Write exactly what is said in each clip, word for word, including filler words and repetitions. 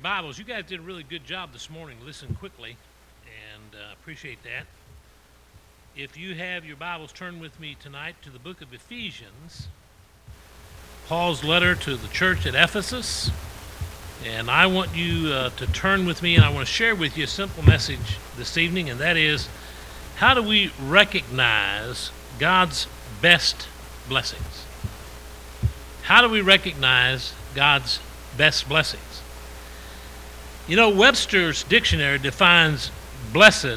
Bibles, you guys did a really good job this morning. Listen quickly, and uh, appreciate that. If you have your Bibles, turn with me tonight to the book of Ephesians, Paul's letter to the church at Ephesus. And I want you uh, to turn with me, and I want to share with you a simple message this evening, and that is, how do we recognize God's best blessings? How do we recognize God's best blessings? You know, Webster's dictionary defines blessed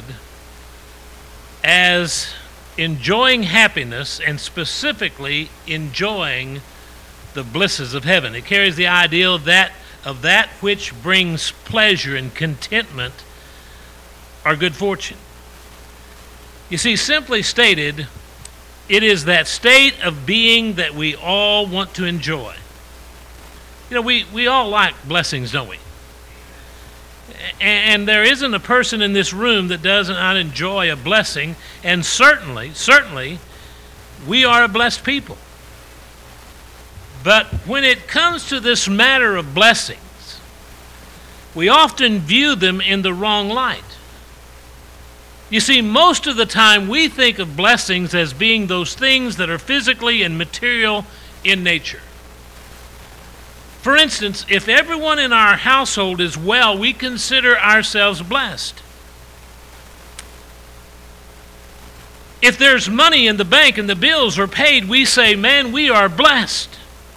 as enjoying happiness, and specifically enjoying the blisses of heaven. It carries the idea of that of that which brings pleasure and contentment or good fortune. You see, simply stated, it is that state of being that we all want to enjoy. You know, we, we all like blessings, don't we? And there isn't a person in this room that does not enjoy a blessing, and certainly, certainly, we are a blessed people. But when it comes to this matter of blessings, we often view them in the wrong light. You see, most of the time we think of blessings as being those things that are physically and material in nature. For instance, if everyone in our household is well, we consider ourselves blessed. If there's money in the bank and the bills are paid, we say, man, we are blessed.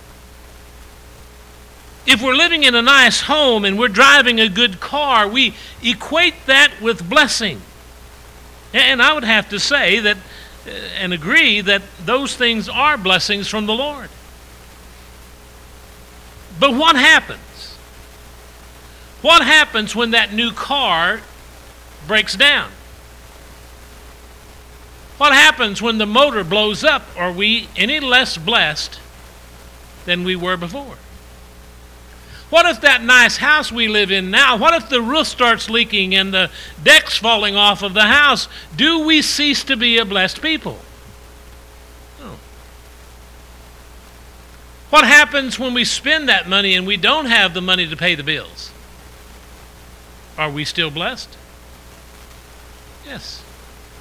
If we're living in a nice home and we're driving a good car, we equate that with blessing. And I would have to say that uh, and agree that those things are blessings from the Lord. But what happens? What happens when that new car breaks down? What happens when the motor blows up? Are we any less blessed than we were before? What if that nice house we live in now, what if the roof starts leaking and the deck's falling off of the house? Do we cease to be a blessed people? No. What happens when we spend that money and we don't have the money to pay the bills? Are we still blessed? Yes.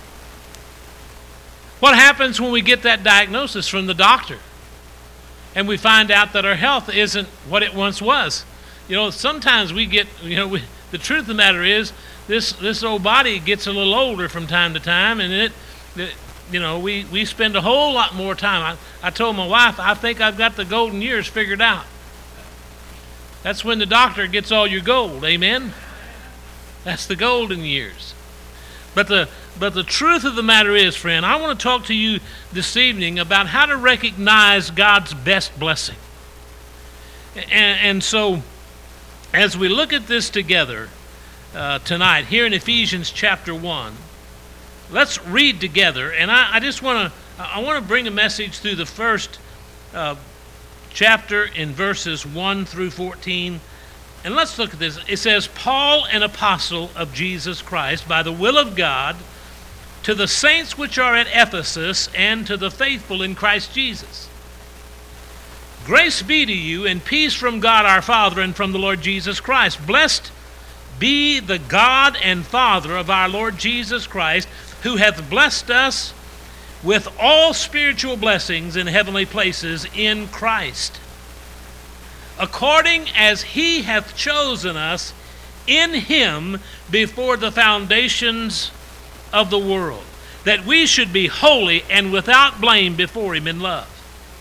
What happens when we get that diagnosis from the doctor and we find out that our health isn't what it once was? You know, sometimes we get, you know, we, the truth of the matter is, this this old body gets a little older from time to time, and it, it you know, we, we spend a whole lot more time. I, I told my wife, I think I've got the golden years figured out. That's when the doctor gets all your gold, amen? That's the golden years. But the but the truth of the matter is, friend, I want to talk to you this evening about how to recognize God's best blessing. And, and so, as we look at this together uh, tonight, here in Ephesians chapter one, let's read together. And I, I just want to I want to bring a message through the first uh, chapter in verses one through fourteen. And let's look at this. It says, Paul, an apostle of Jesus Christ, by the will of God, to the saints which are at Ephesus, and to the faithful in Christ Jesus. Grace be to you, and peace from God our Father and from the Lord Jesus Christ. Blessed be the God and Father of our Lord Jesus Christ, who hath blessed us with all spiritual blessings in heavenly places in Christ, according as he hath chosen us in him before the foundations of the world, that we should be holy and without blame before him in love,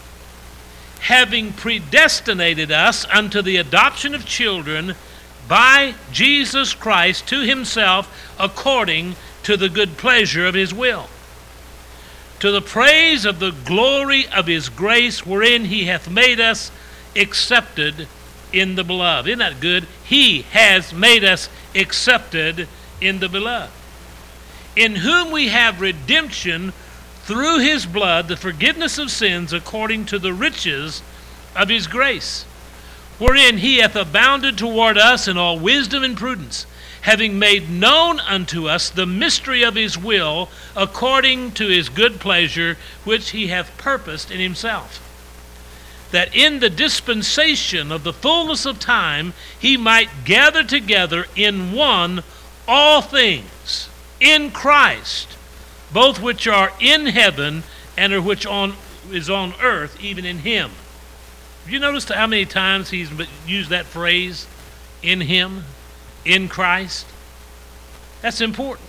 having predestinated us unto the adoption of children by Jesus Christ to himself, according to the good pleasure of his will, to the praise of the glory of his grace, wherein he hath made us accepted in the beloved. Isn't that good? He has made us accepted in the beloved, in whom we have redemption through his blood, the forgiveness of sins, according to the riches of his grace, wherein he hath abounded toward us in all wisdom and prudence, having made known unto us the mystery of his will, according to his good pleasure, which he hath purposed in himself, that in the dispensation of the fullness of time he might gather together in one all things in Christ, both which are in heaven and are which on is on earth, even in him. Have you noticed how many times he's used that phrase, in him, in Christ? That's important.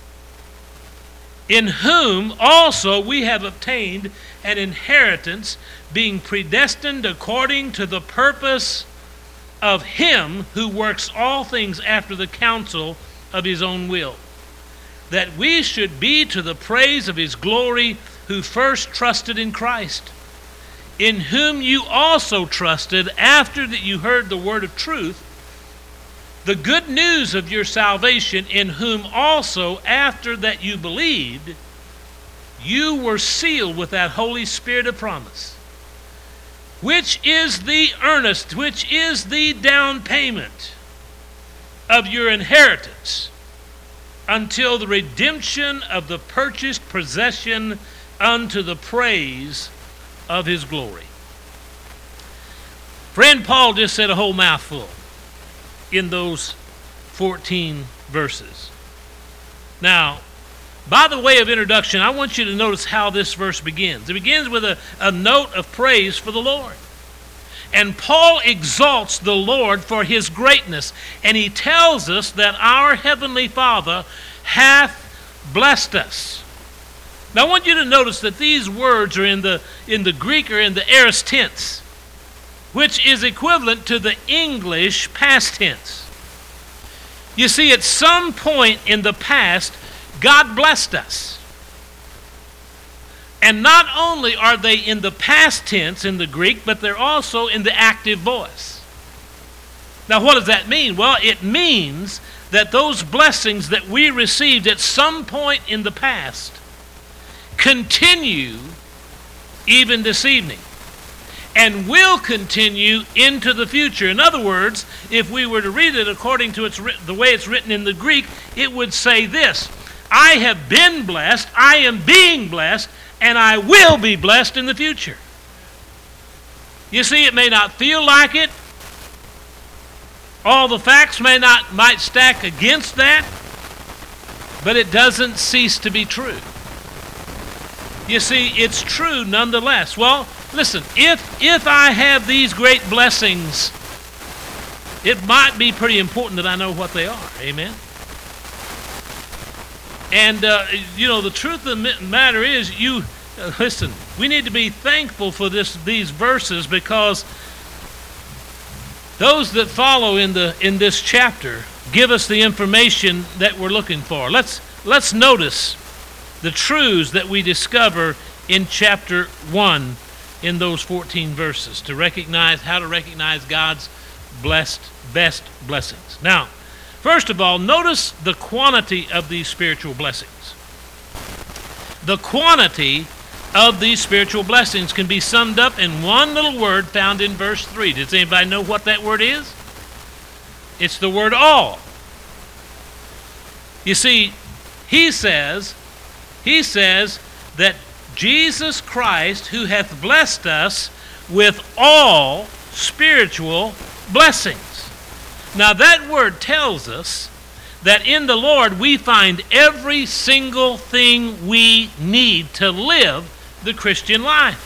In whom also we have obtained an inheritance, being predestined according to the purpose of him who works all things after the counsel of his own will, that we should be to the praise of his glory, who first trusted in Christ, in whom you also trusted after that you heard the word of truth, the good news of your salvation, in whom also after that you believed, you were sealed with that Holy Spirit of promise, which is the earnest, which is the down payment of your inheritance, until the redemption of the purchased possession unto the praise of his glory. Friend, Paul just said a whole mouthful in those fourteen verses. Now, by the way of introduction, I want you to notice how this verse begins. It begins with a, a note of praise for the Lord. And Paul exalts the Lord for his greatness. And he tells us that our Heavenly Father hath blessed us. Now I want you to notice that these words are in the, in the Greek or in the aorist tense, which is equivalent to the English past tense. You see, at some point in the past, God blessed us. And not only are they in the past tense in the Greek, but they're also in the active voice. Now, what does that mean? Well, it means that those blessings that we received at some point in the past continue even this evening, and will continue into the future. In other words, if we were to read it according to its, the way it's written in the Greek, it would say this: I have been blessed, I am being blessed, and I will be blessed in the future. You see, it may not feel like it. All the facts may not might stack against that, but it doesn't cease to be true. You see, it's true nonetheless. Well, listen, if if I have these great blessings, it might be pretty important that I know what they are. Amen? And, uh, you know, the truth of the matter is, you, uh, listen, we need to be thankful for this these verses, because those that follow in the in this chapter give us the information that we're looking for. Let's let's notice the truths that we discover in chapter one in those fourteen verses to recognize how to recognize God's blessed best blessings. Now, first of all, notice the quantity of these spiritual blessings. The quantity of these spiritual blessings can be summed up in one little word found in verse three. Does anybody know what that word is? It's the word all. You see, he says, he says that Jesus Christ, who hath blessed us with all spiritual blessings. Now that word tells us that in the Lord we find every single thing we need to live the Christian life.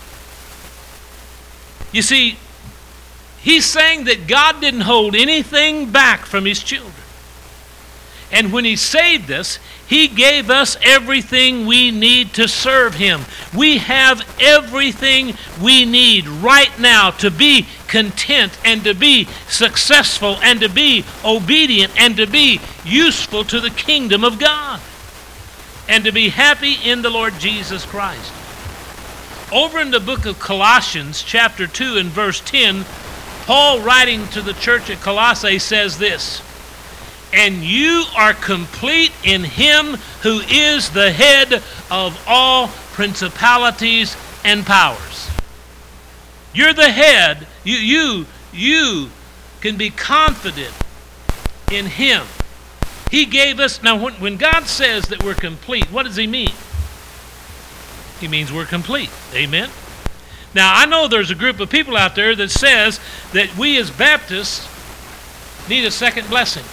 You see, he's saying that God didn't hold anything back from his children. And when he saved us, he gave us everything we need to serve him. We have everything we need right now to be content and to be successful and to be obedient and to be useful to the kingdom of God and to be happy in the Lord Jesus Christ. Over in the book of Colossians, chapter two and verse ten, Paul, writing to the church at Colossae, says this: and you are complete in him who is the head of all principalities and powers. You're the head. You, you, you can be confident in him. He gave us, now when, when God says that we're complete, what does he mean? He means we're complete. Amen? Now, I know there's a group of people out there that says that we as Baptists need a second blessing.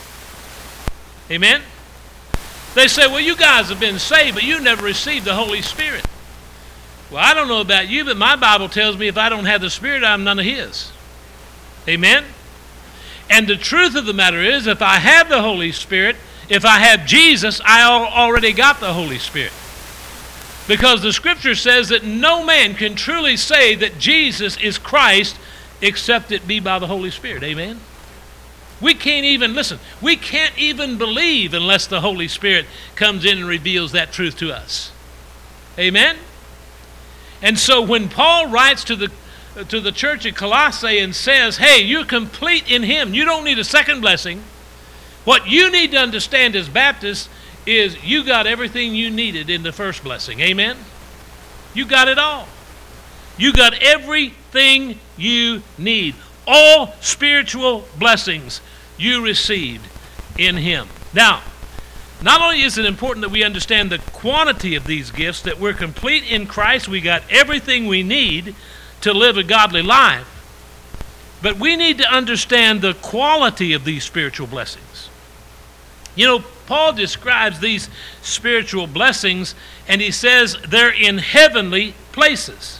Amen? They say, well, you guys have been saved, but you never received the Holy Spirit. Well, I don't know about you, but my Bible tells me if I don't have the Spirit, I'm none of His. Amen? And the truth of the matter is, if I have the Holy Spirit, if I have Jesus, I already got the Holy Spirit. Because the Scripture says that no man can truly say that Jesus is Christ except it be by the Holy Spirit. Amen? We can't even, listen, we can't even believe unless the Holy Spirit comes in and reveals that truth to us. Amen? And so when Paul writes to the to the church at Colossae and says, hey, you're complete in Him. You don't need a second blessing. What you need to understand as Baptists is you got everything you needed in the first blessing. Amen? You got it all. You got everything you need. All spiritual blessings you received in Him. Now, not only is it important that we understand the quantity of these gifts, that we're complete in Christ, we got everything we need to live a godly life, but we need to understand the quality of these spiritual blessings. You know, Paul describes these spiritual blessings, and he says they're in heavenly places.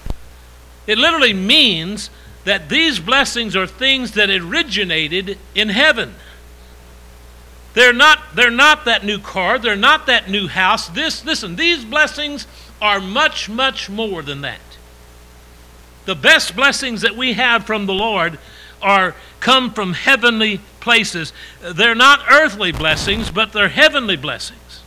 It literally means that these blessings are things that originated in heaven. They're not, they're not that new car. They're not that new house. This, listen, these blessings are much, much more than that. The best blessings that we have from the Lord are come from heavenly places. They're not earthly blessings, but they're heavenly blessings.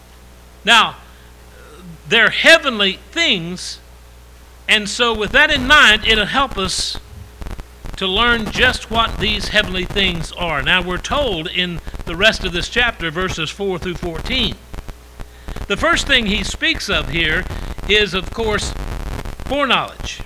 Now, they're heavenly things, and so with that in mind, it'll help us to learn just what these heavenly things are. Now, we're told in the rest of this chapter, verses four through fourteen. The first thing he speaks of here is, of course, foreknowledge.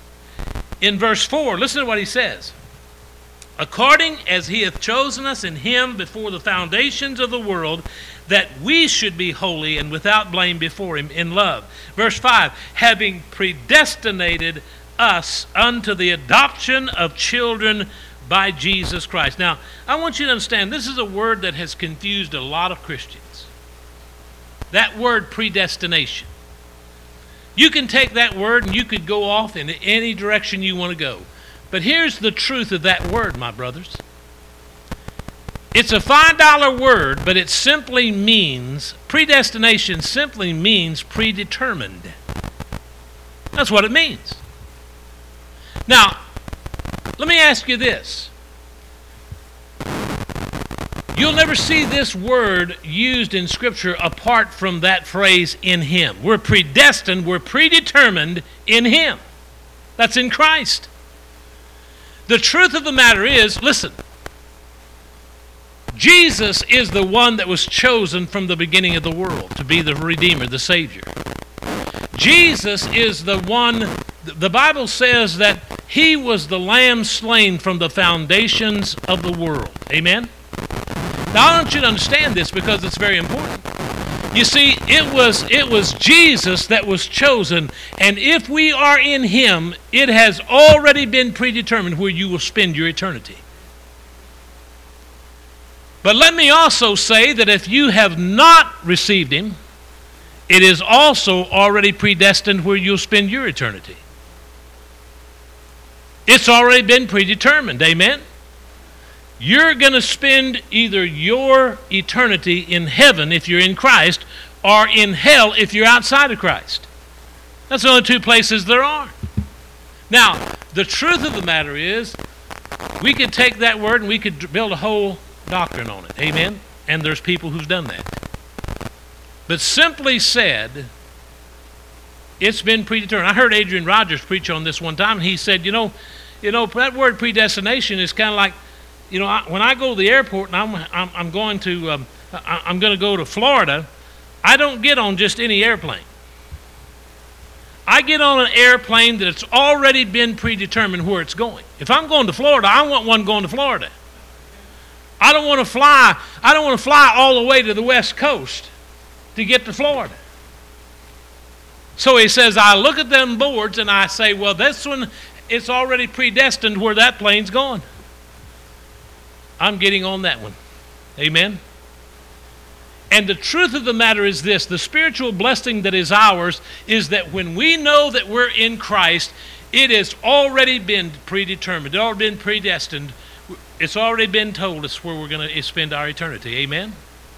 In verse four, listen to what he says. According as He hath chosen us in Him before the foundations of the world, that we should be holy and without blame before Him in love. Verse five, having predestinated us unto the adoption of children by Jesus Christ. Now, I want you to understand, this is a word that has confused a lot of Christians. That word predestination. You can take that word and you could go off in any direction you want to go. But here's the truth of that word, my brothers. It's a five dollar word, but it simply means, predestination simply means predetermined. That's what it means. Now, let me ask you this. You'll never see this word used in Scripture apart from that phrase, in Him. We're predestined, we're predetermined in Him. That's in Christ. The truth of the matter is, listen, Jesus is the one that was chosen from the beginning of the world to be the Redeemer, the Savior. Jesus is the one, the Bible says that He was the Lamb slain from the foundations of the world. Amen? Now, I want you to understand this because it's very important. You see, it was, it was Jesus that was chosen, and if we are in Him, it has already been predetermined where you will spend your eternity. But let me also say that if you have not received Him, it is also already predestined where you'll spend your eternity. It's already been predetermined. Amen? You're going to spend either your eternity in heaven if you're in Christ, or in hell if you're outside of Christ. That's the only two places there are. Now, the truth of the matter is, we could take that word and we could build a whole doctrine on it. Amen? And there's people who've done that. But simply said, it's been predetermined. I heard Adrian Rogers preach on this one time, and he said, you know, you know, that word predestination is kind of like, you know, I, when I go to the airport and I'm I'm, I'm going to um, I, I'm going to go to Florida, I don't get on just any airplane. I get on an airplane that's already been predetermined where it's going. If I'm going to Florida, I want one going to Florida. I don't want to fly. I don't want to fly all the way to the West Coast to get to Florida. So he says, I look at them boards and I say, well, this one, it's already predestined where that plane's going. I'm getting on that one. Amen? And the truth of the matter is this, the spiritual blessing that is ours is that when we know that we're in Christ, it has already been predetermined. It's already been predestined. It's already been told us where we're going to spend our eternity. Amen?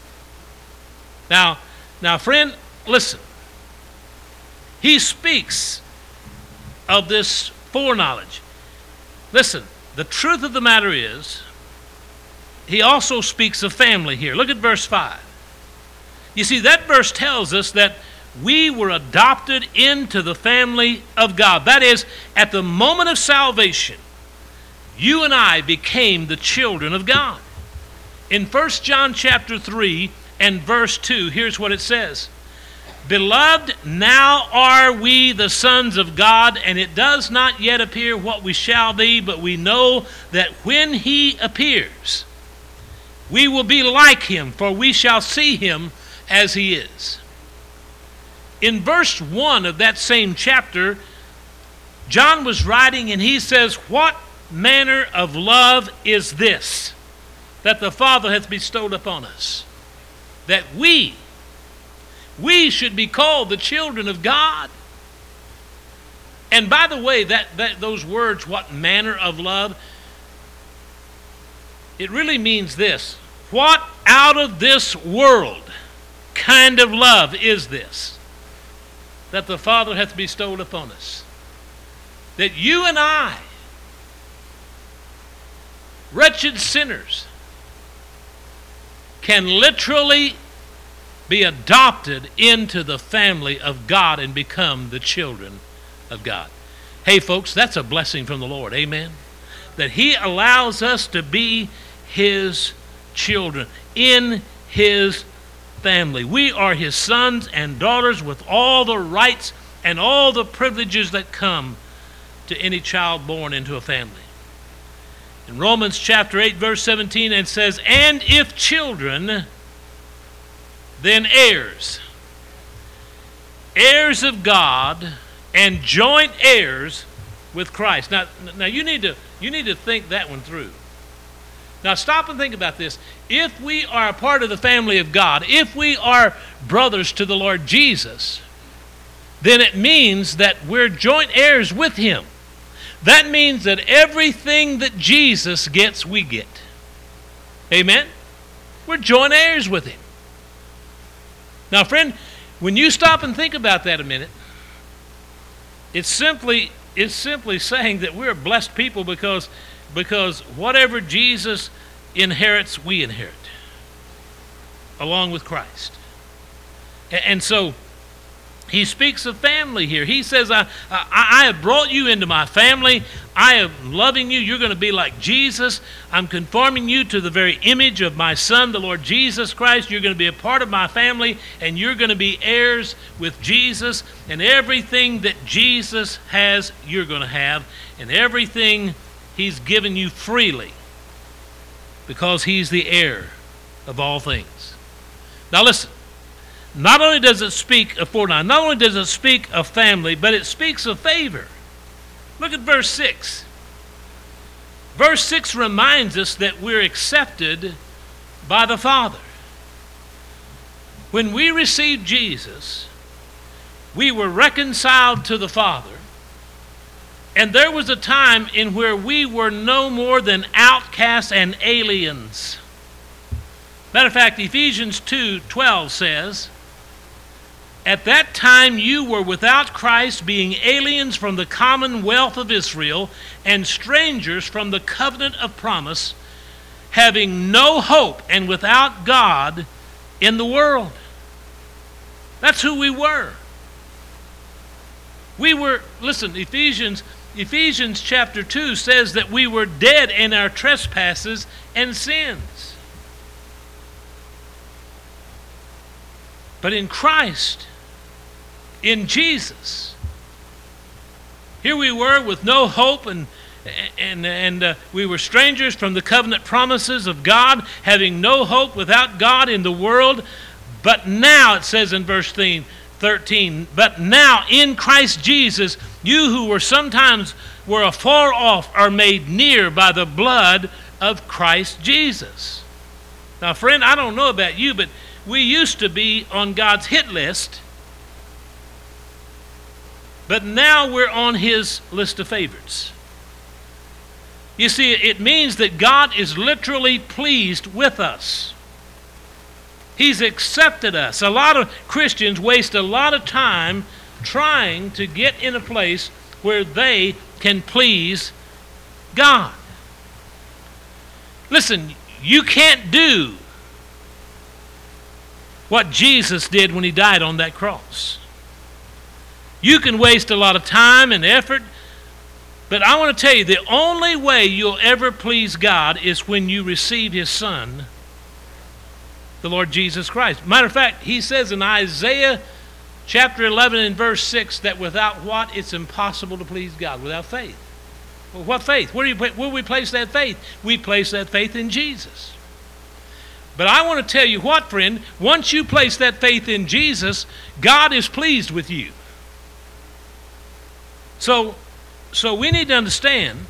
Now, now, friend, listen. He speaks of this foreknowledge. Listen, the truth of the matter is, he also speaks of family here. Look at verse five. You see, that verse tells us that we were adopted into the family of God. That is, at the moment of salvation, you and I became the children of God. In First John chapter three and verse two, here's what it says. Beloved, now are we the sons of God, and it does not yet appear what we shall be, but we know that when he appears, we will be like him, for we shall see him as he is. In verse one of that same chapter, John was writing and he says, what manner of love is this that the Father hath bestowed upon us, that we, we should be called the children of God? And by the way, that, that those words, what manner of love, it really means this. What out of this world kind of love is this that the Father hath bestowed upon us? That you and I, wretched sinners, can literally be adopted into the family of God and become the children of God. Hey folks, that's a blessing from the Lord. Amen. That he allows us to be his children in his family. We are his sons and daughters with all the rights and all the privileges that come to any child born into a family. In Romans chapter eight verse seventeen, it says, and if children, then heirs, heirs of God, and joint heirs with Christ. Now, now you need to you need to think that one through. Now stop and think about this. If we are a part of the family of God, if we are brothers to the Lord Jesus, then it means that we're joint heirs with him. That means that everything that Jesus gets, we get. Amen? We're joint heirs with him. Now, friend, when you stop and think about that a minute, it's simply it's simply saying that we're a blessed people because, because whatever Jesus inherits, we inherit, along with Christ. And so he speaks of family here. He says, I, I, I have brought you into my family. I am loving you. You're going to be like Jesus. I'm conforming you to the very image of my Son, the Lord Jesus Christ. You're going to be a part of my family, and you're going to be heirs with Jesus. And everything that Jesus has, you're going to have. And everything he's given you freely, because he's the heir of all things. Now listen. Not only does it speak of foreknowledge, not only does it speak of family, but it speaks of favor. Look at verse six. Verse six reminds us that we're accepted by the Father. When we received Jesus, we were reconciled to the Father, and there was a time in where we were no more than outcasts and aliens. Matter of fact, Ephesians two twelve says, at that time you were without Christ, being aliens from the commonwealth of Israel and strangers from the covenant of promise, having no hope and without God in the world. That's who we were. We were, listen, Ephesians, Ephesians chapter two says that we were dead in our trespasses and sins. But in Christ, in Jesus, here we were with no hope, and and and uh, we were strangers from the covenant promises of God, having no hope without God in the world. But now it says in verse thirteen, but now in Christ Jesus, you who were sometimes were afar off are made near by the blood of Christ Jesus. Now, friend, I don't know about you, but we used to be on God's hit list, but now we're on his list of favorites. You see, it means that God is literally pleased with us. He's accepted us. A lot of Christians waste a lot of time trying to get in a place where they can please God. Listen, you can't do what Jesus did when he died on that cross. You can waste a lot of time and effort, but I want to tell you, the only way you'll ever please God is when you receive his Son, the Lord Jesus Christ. Matter of fact, he says in Isaiah chapter eleven and verse six that without what? It's impossible to please God, without faith. Well, what faith? Where do, you, where do we place that faith? We place that faith in Jesus. But I want to tell you what, friend, once you place that faith in Jesus, God is pleased with you. So, so we need to understand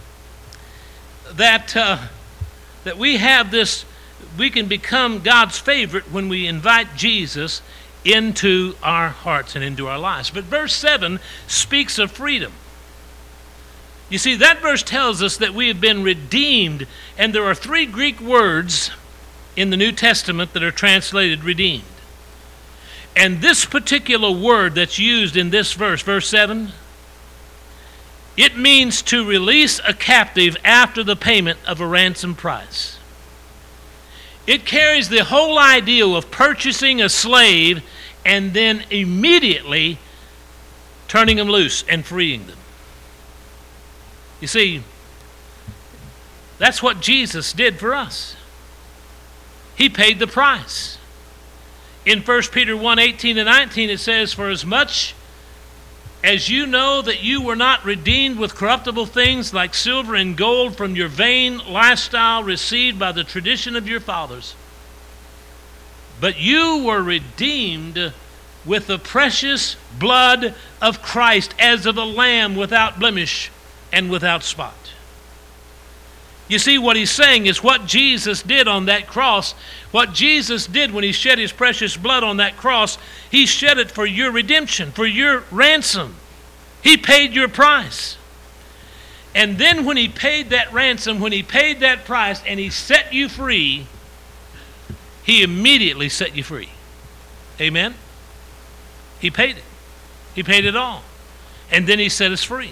that, uh, that we have this, we can become God's favorite when we invite Jesus into our hearts and into our lives. But verse seven speaks of freedom. You see, that verse tells us that we have been redeemed, and there are three Greek words in the New Testament that are translated redeemed. And this particular word that's used in this verse, verse seven, it means to release a captive after the payment of a ransom price. It carries the whole idea of purchasing a slave and then immediately turning them loose and freeing them. You see, that's what Jesus did for us. He paid the price. In First Peter one, eighteen and nineteen, it says, for as much as you know that you were not redeemed with corruptible things like silver and gold from your vain lifestyle received by the tradition of your fathers, but you were redeemed with the precious blood of Christ as of a lamb without blemish and without spot. You see, what he's saying is what Jesus did on that cross, what Jesus did when he shed his precious blood on that cross, he shed it for your redemption, for your ransom. He paid your price. And then when he paid that ransom, when he paid that price and he set you free, he immediately set you free. Amen? He paid it. He paid it all. And then he set us free.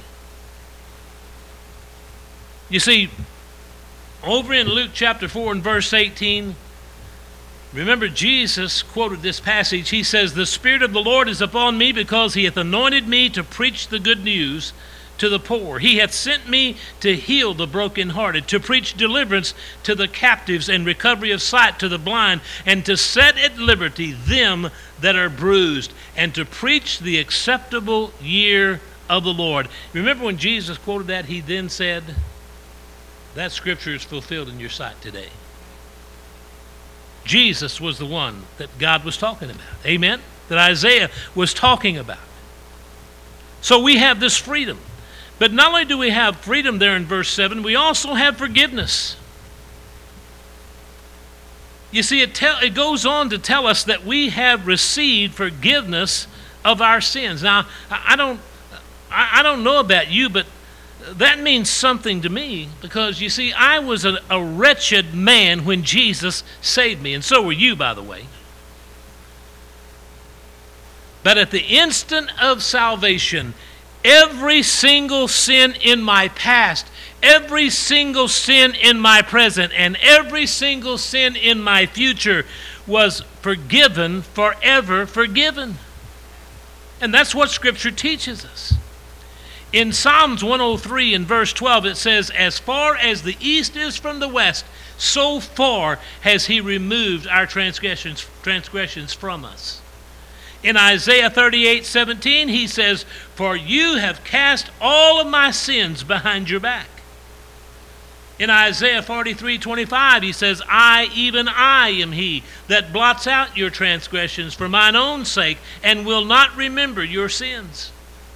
You see, over in Luke chapter four and verse eighteen, remember Jesus quoted this passage. He says, the Spirit of the Lord is upon me because he hath anointed me to preach the good news to the poor. He hath sent me to heal the brokenhearted, to preach deliverance to the captives and recovery of sight to the blind, and to set at liberty them that are bruised, and to preach the acceptable year of the Lord. Remember when Jesus quoted that, he then said, that scripture is fulfilled in your sight today. Jesus was the one that God was talking about. Amen? That Isaiah was talking about. So we have this freedom. But not only do we have freedom there in verse seven, we also have forgiveness. You see, it, tell, it goes on to tell us that we have received forgiveness of our sins. Now, I, I don't, I, I don't know about you, but that means something to me, because you see, I was a, a wretched man when Jesus saved me, and so were you, by the way. But at the instant of salvation, every single sin in my past, every single sin in my present, and every single sin in my future was forgiven, forever forgiven. And that's what Scripture teaches us. In Psalms one oh three and verse twelve, it says, as far as the east is from the west, so far has he removed our transgressions, transgressions from us. In Isaiah thirty-eight seventeen, he says, for you have cast all of my sins behind your back. In Isaiah forty-three twenty-five, he says, I, even I, am he that blots out your transgressions for mine own sake, and will not remember your sins.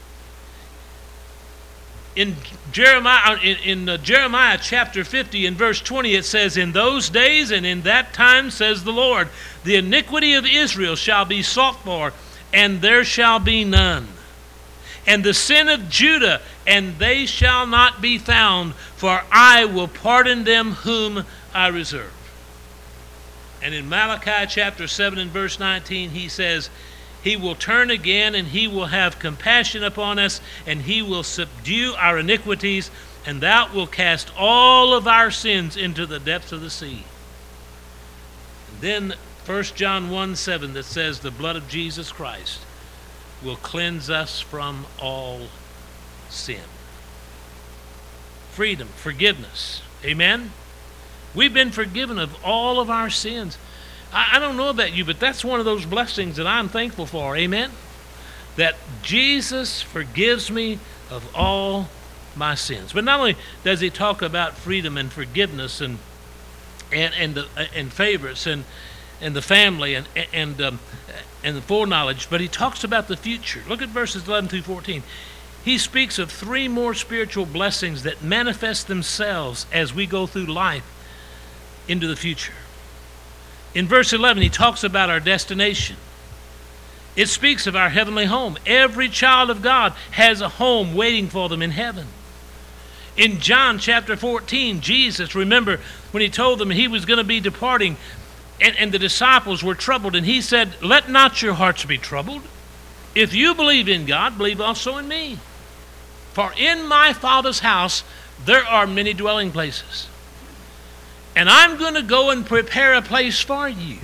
In Jeremiah, in, in uh, Jeremiah chapter fifty, in verse twenty, it says, in those days and in that time, says the Lord, the iniquity of Israel shall be sought for, and there shall be none. And the sin of Judah, and they shall not be found, for I will pardon them whom I reserve. And in Malachi chapter seven and verse nineteen, he says, he will turn again, and he will have compassion upon us, and he will subdue our iniquities, and thou wilt cast all of our sins into the depths of the sea. And then First John one seven that says, the blood of Jesus Christ will cleanse us from all sin. Freedom, forgiveness. Amen? We've been forgiven of all of our sins. I, I don't know about you, but that's one of those blessings that I'm thankful for. Amen? That Jesus forgives me of all my sins. But not only does he talk about freedom and forgiveness and and and, the, and favorites and and the family and and um, and the foreknowledge, but he talks about the future. Look at verses eleven through fourteen. He speaks of three more spiritual blessings that manifest themselves as we go through life into the future. In verse eleven, he talks about our destination. It speaks of our heavenly home. Every child of God has a home waiting for them in heaven. In John chapter fourteen, Jesus, remember when he told them he was going to be departing, And, and the disciples were troubled, and he said, let not your hearts be troubled. If you believe in God, believe also in me. For in my Father's house there are many dwelling places. And I'm going to go and prepare a place for you,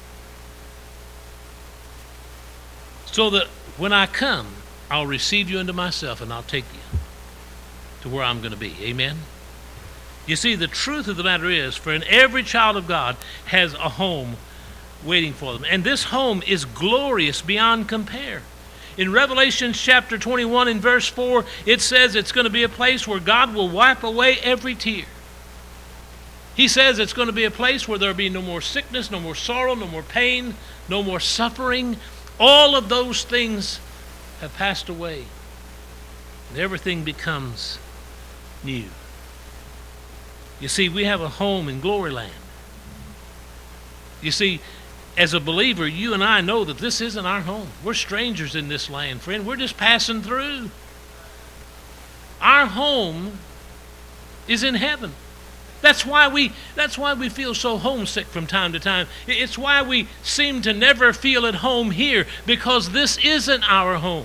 so that when I come, I'll receive you unto myself, and I'll take you to where I'm going to be. Amen? You see, the truth of the matter is, for in every child of God has a home waiting for them. And this home is glorious beyond compare. In Revelation chapter twenty-one in verse four, it says it's going to be a place where God will wipe away every tear. He says it's going to be a place where there will be no more sickness, no more sorrow, no more pain, no more suffering. All of those things have passed away, and everything becomes new. You see, we have a home in glory land. You see, as a believer, you and I know that this isn't our home. We're strangers in this land, friend. We're just passing through. Our home is in heaven. That's why we that's why we feel so homesick from time to time. It's why we seem to never feel at home here, because this isn't our home.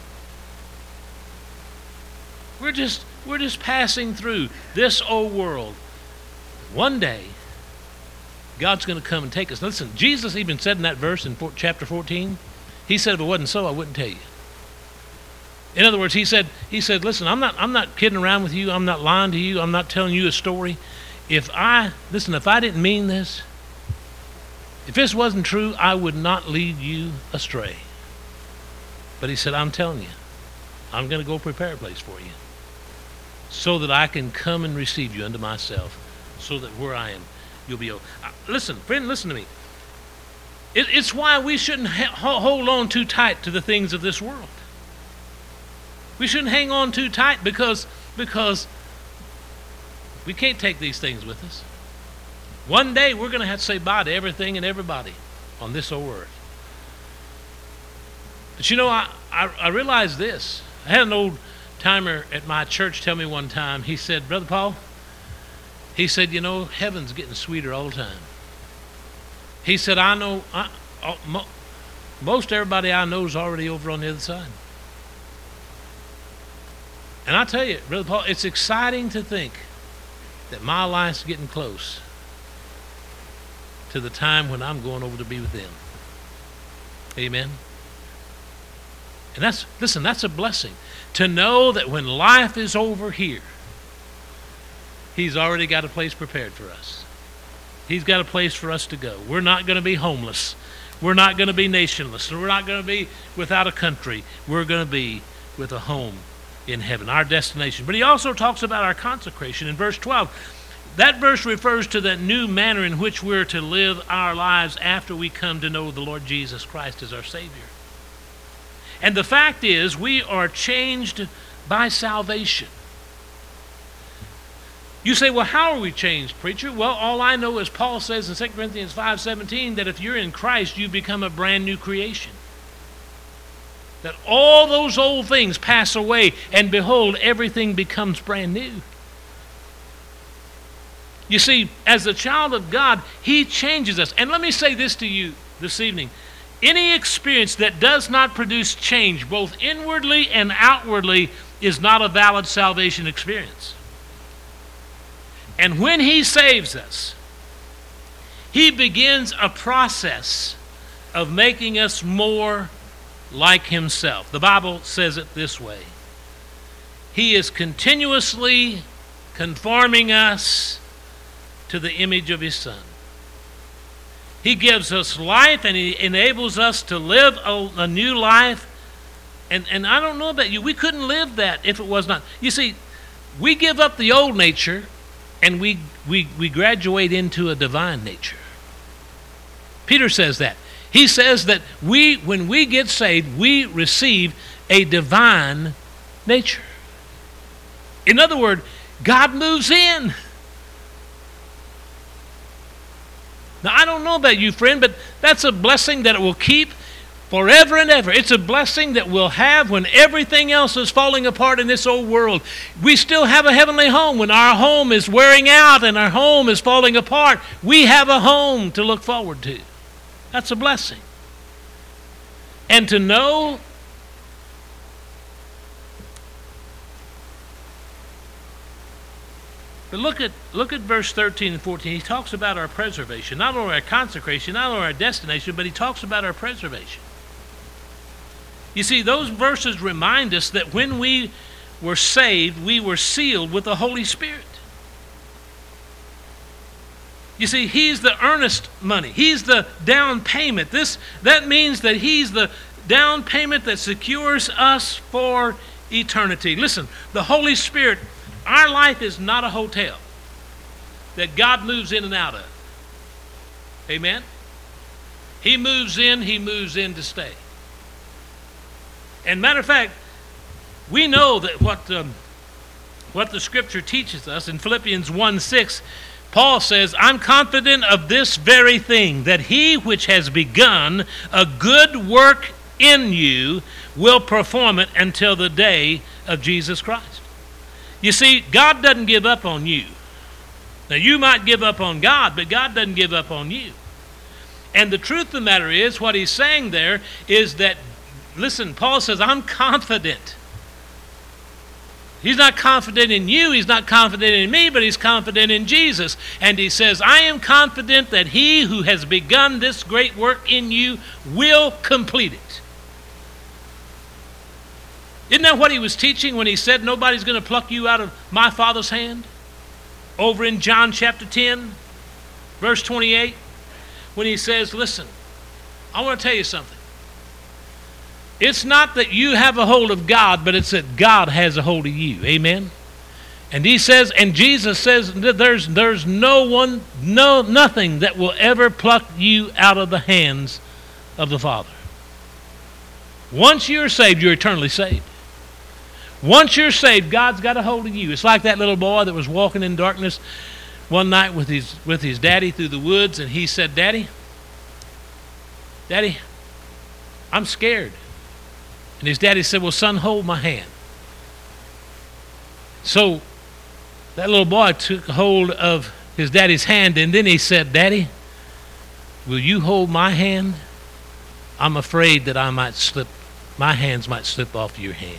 We're just we're just passing through this old world. One day, God's going to come and take us. Listen, Jesus even said in that verse in chapter fourteen, he said, if it wasn't so, I wouldn't tell you. In other words, he said, he said, listen, I'm not I'm not kidding around with you. I'm not lying to you. I'm not telling you a story. If I, listen, if I didn't mean this, if this wasn't true, I would not lead you astray. But he said, I'm telling you, I'm going to go prepare a place for you, so that I can come and receive you unto myself, so that where I am, you'll be. Uh, listen, friend, listen to me. It, it's why we shouldn't ha- hold on too tight to the things of this world. We shouldn't hang on too tight because, because we can't take these things with us. One day we're going to have to say bye to everything and everybody on this old earth. But you know, I, I, I realized this. I had an old timer at my church tell me one time, he said, Brother Paul, he said, you know, heaven's getting sweeter all the time. He said, I know, I, I, mo- most everybody I know is already over on the other side. And I tell you, Brother Paul, it's exciting to think that my life's getting close to the time when I'm going over to be with them. Amen. And that's, listen, that's a blessing. To know that when life is over here, He's already got a place prepared for us. He's got a place for us to go. We're not going to be homeless. We're not going to be nationless. We're not going to be without a country. We're going to be with a home in heaven, our destination. But he also talks about our consecration in verse twelve. That verse refers to that new manner in which we're to live our lives after we come to know the Lord Jesus Christ as our Savior. And the fact is, we are changed by salvation. You say, well, how are we changed, preacher? Well, all I know is Paul says in Second Corinthians five seventeen that if you're in Christ, you become a brand new creation. That all those old things pass away, and behold, everything becomes brand new. You see, as a child of God, He changes us. And let me say this to you this evening. Any experience that does not produce change, both inwardly and outwardly, is not a valid salvation experience. And when He saves us, He begins a process of making us more like Himself. The Bible says it this way. He is continuously conforming us to the image of His Son. He gives us life, and He enables us to live a, a new life. And, and I don't know about you, we couldn't live that if it was not. You see, we give up the old nature, and we, we, we graduate into a divine nature. Peter says that. He says that we, when we get saved, we receive a divine nature. In other words, God moves in. Now, I don't know about you, friend, but that's a blessing that it will keep forever and ever. It's a blessing that we'll have when everything else is falling apart in this old world. We still have a heavenly home. When our home is wearing out and our home is falling apart, we have a home to look forward to. That's a blessing. And to know But look at look at verse thirteen and fourteen. He talks about our preservation, not only our consecration, not only our destination, but he talks about our preservation. You see, those verses remind us that when we were saved, we were sealed with the Holy Spirit. You see, He's the earnest money. He's the down payment. This that means that He's the down payment that secures us for eternity. Listen, the Holy Spirit, our life is not a hotel that God moves in and out of. Amen? He moves in, He moves in to stay. And matter of fact, we know that what, um, what the Scripture teaches us in Philippians one six, Paul says, I'm confident of this very thing, that He which has begun a good work in you will perform it until the day of Jesus Christ. You see, God doesn't give up on you. Now, you might give up on God, but God doesn't give up on you. And the truth of the matter is, what he's saying there is that, listen, Paul says, I'm confident. He's not confident in you, he's not confident in me, but he's confident in Jesus. And he says, I am confident that He who has begun this great work in you will complete it. Isn't that what he was teaching when he said nobody's going to pluck you out of my Father's hand? Over in John chapter ten, verse twenty-eight, when he says, listen, I want to tell you something. It's not that you have a hold of God, but it's that God has a hold of you. Amen? And he says, and Jesus says, that there's, there's no one, no, nothing that will ever pluck you out of the hands of the Father. Once you're saved, you're eternally saved. Once you're saved, God's got a hold of you. It's like that little boy that was walking in darkness one night with his with his daddy through the woods, and he said, Daddy, Daddy, I'm scared. And his daddy said, well, son, hold my hand. So that little boy took hold of his daddy's hand, and then he said, Daddy, will you hold my hand? I'm afraid that I might slip, my hands might slip off your hand.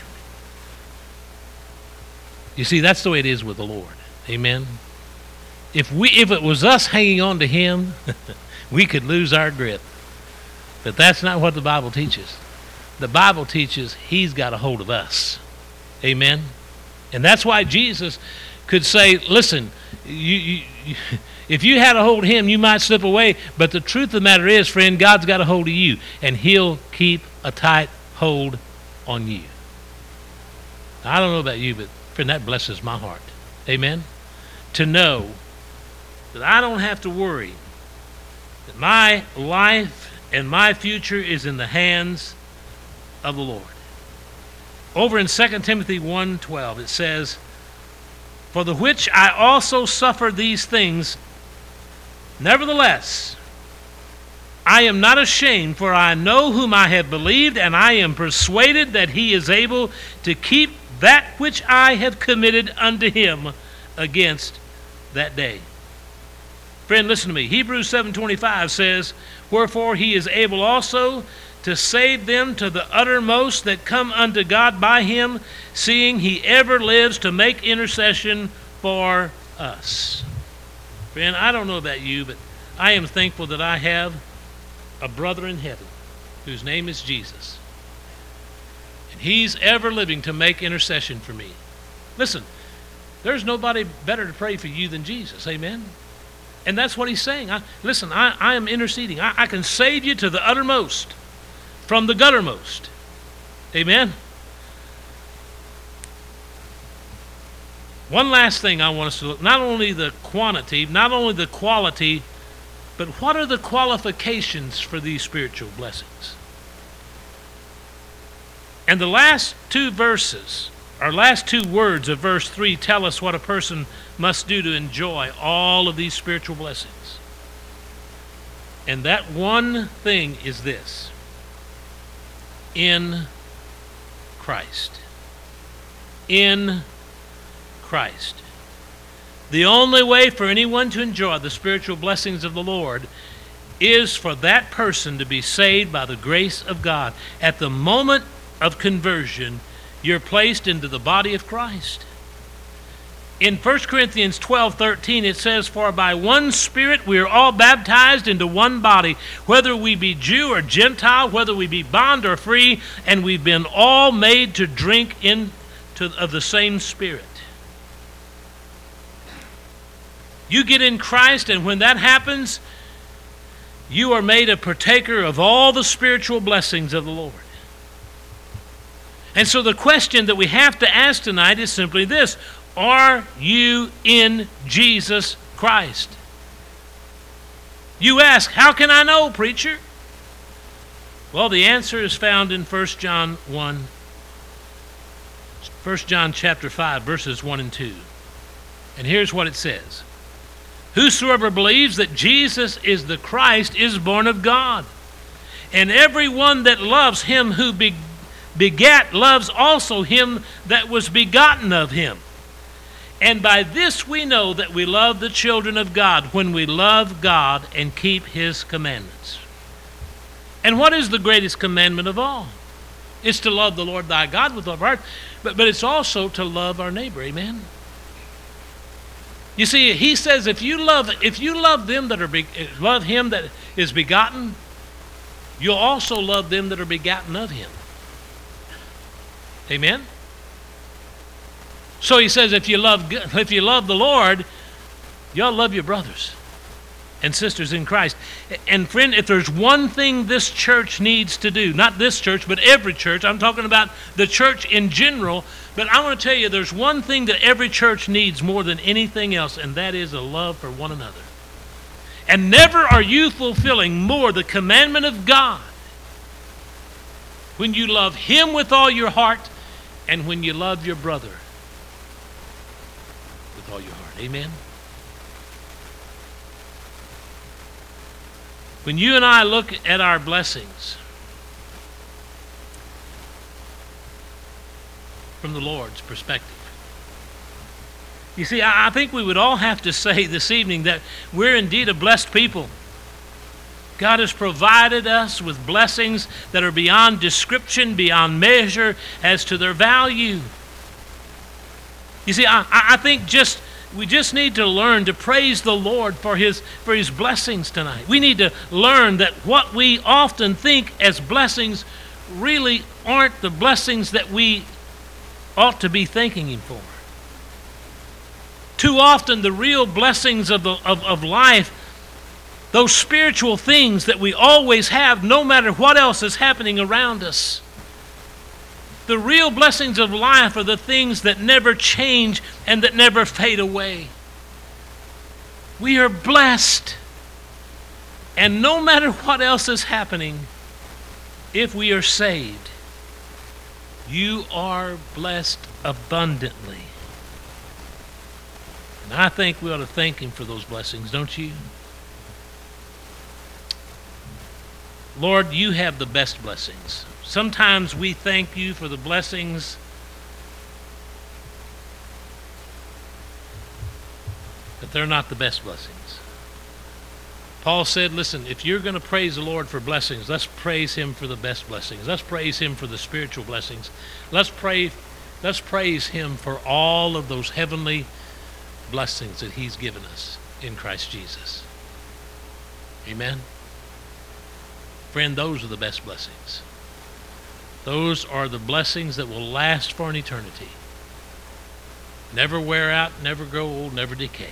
You see, that's the way it is with the Lord. Amen? If we, if it was us hanging on to Him, we could lose our grip. But that's not what the Bible teaches. The Bible teaches He's got a hold of us. Amen? And that's why Jesus could say, listen, you, you, you, if you had a hold of Him, you might slip away. But the truth of the matter is, friend, God's got a hold of you, and He'll keep a tight hold on you. I don't know about you, but friend, that blesses my heart. Amen? To know that I don't have to worry, that my life and my future is in the hands of the Lord. Over in Second Timothy one twelve, it says, "For the which I also suffer these things, nevertheless, I am not ashamed, for I know whom I have believed, and I am persuaded that he is able to keep that which I have committed unto him against that day." Friend, listen to me. Hebrews seven twenty-five says, "Wherefore he is able also to save them to the uttermost that come unto God by him, seeing he ever lives to make intercession for us." Friend, I don't know about you, but I am thankful that I have a brother in heaven whose name is Jesus. And he's ever living to make intercession for me. Listen, there's nobody better to pray for you than Jesus. Amen? And that's what he's saying. I, listen, I, I am interceding. I, I can save you to the uttermost, from the guttermost. Amen? One last thing I want us to look, not only the quantity, not only the quality, but what are the qualifications for these spiritual blessings? And the last two verses, or last two words of verse three, tell us what a person must do to enjoy all of these spiritual blessings. And that one thing is this: in Christ. In Christ. The only way for anyone to enjoy the spiritual blessings of the Lord is for that person to be saved by the grace of God. At the moment of conversion, you're placed into the body of Christ. In First Corinthians twelve thirteen, it says, "For by one Spirit we are all baptized into one body, whether we be Jew or Gentile, whether we be bond or free, and we've been all made to drink into of the same Spirit." You get in Christ, and when that happens, you are made a partaker of all the spiritual blessings of the Lord. And so the question that we have to ask tonight is simply this: are you in Jesus Christ? You ask, how can I know, preacher? Well, the answer is found in First John one, First John chapter five, verses one and two. And here's what it says: "Whosoever believes that Jesus is the Christ is born of God. And every one that loves him who be, begat loves also him that was begotten of him. And by this we know that we love the children of God, when we love God and keep his commandments." And what is the greatest commandment of all? It's to love the Lord thy God with all our heart, but, but it's also to love our neighbor. Amen? You see, he says, if you love, if you love them that are be, love him that is begotten, you'll also love them that are begotten of him. Amen. So he says, if you love, if you love the Lord, you'll love your brothers and sisters in Christ. And friend, if there's one thing this church needs to do, not this church, but every church, I'm talking about the church in general, but I want to tell you, there's one thing that every church needs more than anything else, and that is a love for one another. And never are you fulfilling more the commandment of God when you love him with all your heart and when you love your brother with all your heart. Amen? When you and I look at our blessings from the Lord's perspective, you see, I think we would all have to say this evening that we're indeed a blessed people. God has provided us with blessings that are beyond description, beyond measure as to their value. You see, I, I think just we just need to learn to praise the Lord for his, for his blessings tonight. We need to learn that what we often think as blessings really aren't the blessings that we ought to be thanking him for. Too often the real blessings of, the, of, of life, those spiritual things that we always have no matter what else is happening around us, the real blessings of life are the things that never change and that never fade away. We are blessed. And no matter what else is happening, if we are saved, you are blessed abundantly. And I think we ought to thank him for those blessings, don't you? Lord, you have the best blessings. Sometimes we thank you for the blessings but they're not the best blessings. Paul said, listen, if you're going to praise the Lord for blessings, let's praise him for the best blessings. Let's praise him for the spiritual blessings. Let's pray, let's praise him for all of those heavenly blessings that he's given us in Christ Jesus. Amen. Friend, those are the best blessings. Those are the blessings that will last for an eternity. Never wear out, never grow old, never decay.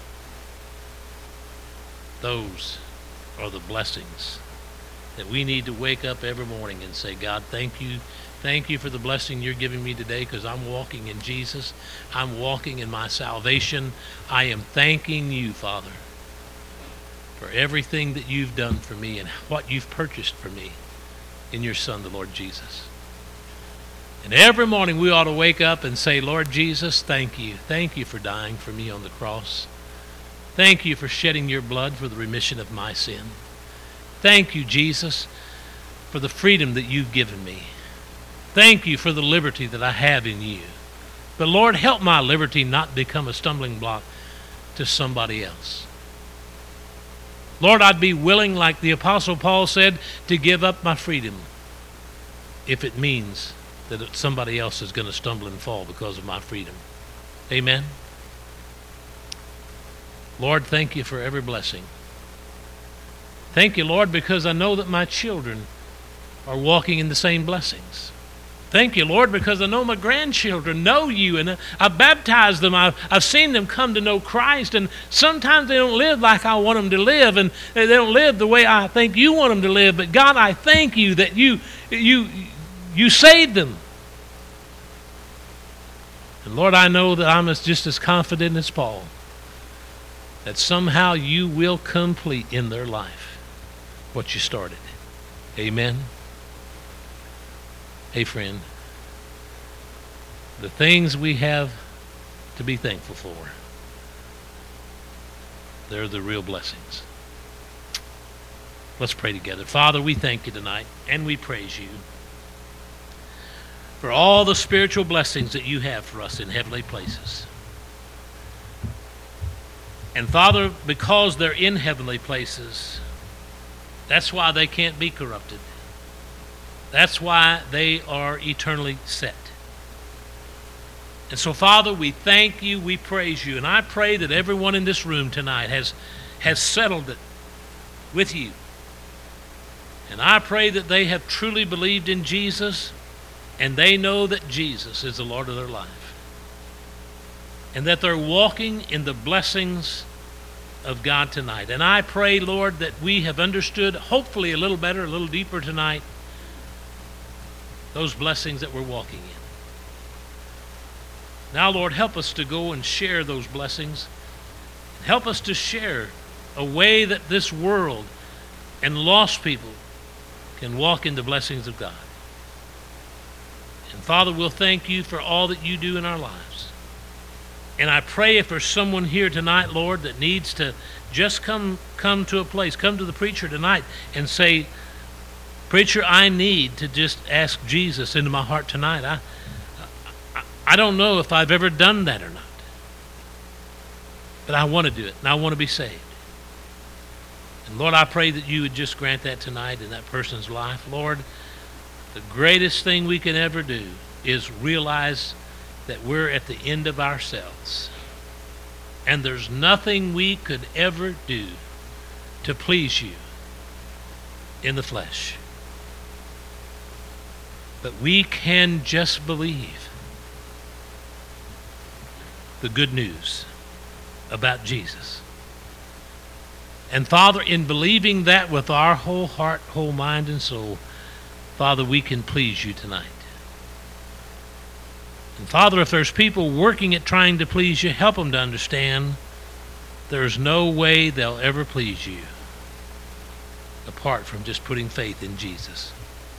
Those are the blessings that we need to wake up every morning and say, God, thank you. Thank you for the blessing you're giving me today, because I'm walking in Jesus. I'm walking in my salvation. I am thanking you, Father, for everything that you've done for me and what you've purchased for me in your Son, the Lord Jesus. And every morning we ought to wake up and say, Lord Jesus, thank you. Thank you for dying for me on the cross. Thank you for shedding your blood for the remission of my sin. Thank you, Jesus, for the freedom that you've given me. Thank you for the liberty that I have in you. But Lord, help my liberty not become a stumbling block to somebody else. Lord, I'd be willing, like the Apostle Paul said, to give up my freedom if it means that somebody else is going to stumble and fall because of my freedom. Amen. Lord, thank you for every blessing. Thank you, Lord, because I know that my children are walking in the same blessings. Thank you, Lord, because I know my grandchildren know you, and I've baptized them. I've, I've seen them come to know Christ, and sometimes they don't live like I want them to live, and they don't live the way I think you want them to live. But God, I thank you that you, you, you saved them. And Lord, I know that I'm as, just as confident as Paul that somehow you will complete in their life what you started. Amen. Hey, friend, the things we have to be thankful for, they're the real blessings. Let's pray together. Father, we thank you tonight, and we praise you for all the spiritual blessings that you have for us in heavenly places. And Father, because they're in heavenly places, that's why they can't be corrupted. That's why they are eternally set. And so, Father, we thank you, we praise you, and I pray that everyone in this room tonight has, has settled it with you. And I pray that they have truly believed in Jesus, and they know that Jesus is the Lord of their life. And that they're walking in the blessings of God tonight. And I pray, Lord, that we have understood, hopefully a little better, a little deeper tonight, those blessings that we're walking in. Now, Lord, help us to go and share those blessings. Help us to share a way that this world and lost people can walk in the blessings of God. And Father, we'll thank you for all that you do in our lives. And I pray if there's someone here tonight, Lord, that needs to just come come to a place, come to the preacher tonight and say, Preacher, I need to just ask Jesus into my heart tonight. I, I, I don't know if I've ever done that or not. But I want to do it, and I want to be saved. And Lord, I pray that you would just grant that tonight in that person's life. Lord, the greatest thing we can ever do is realize that we're at the end of ourselves. And there's nothing we could ever do to please you in the flesh. But we can just believe the good news about Jesus. And Father, in believing that with our whole heart, whole mind, and soul, Father, we can please you tonight. And Father, if there's people working at trying to please you, help them to understand there's no way they'll ever please you apart from just putting faith in Jesus.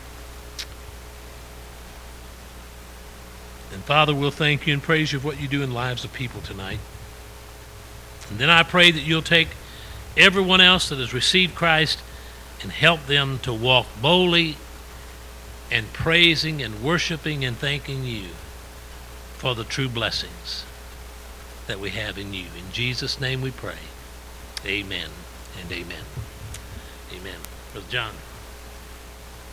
And Father, we'll thank you and praise you for what you do in the lives of people tonight. And then I pray that you'll take everyone else that has received Christ and help them to walk boldly and praising and worshiping and thanking you for the true blessings that we have in you. In Jesus' name we pray. Amen and amen. Amen. Brother John.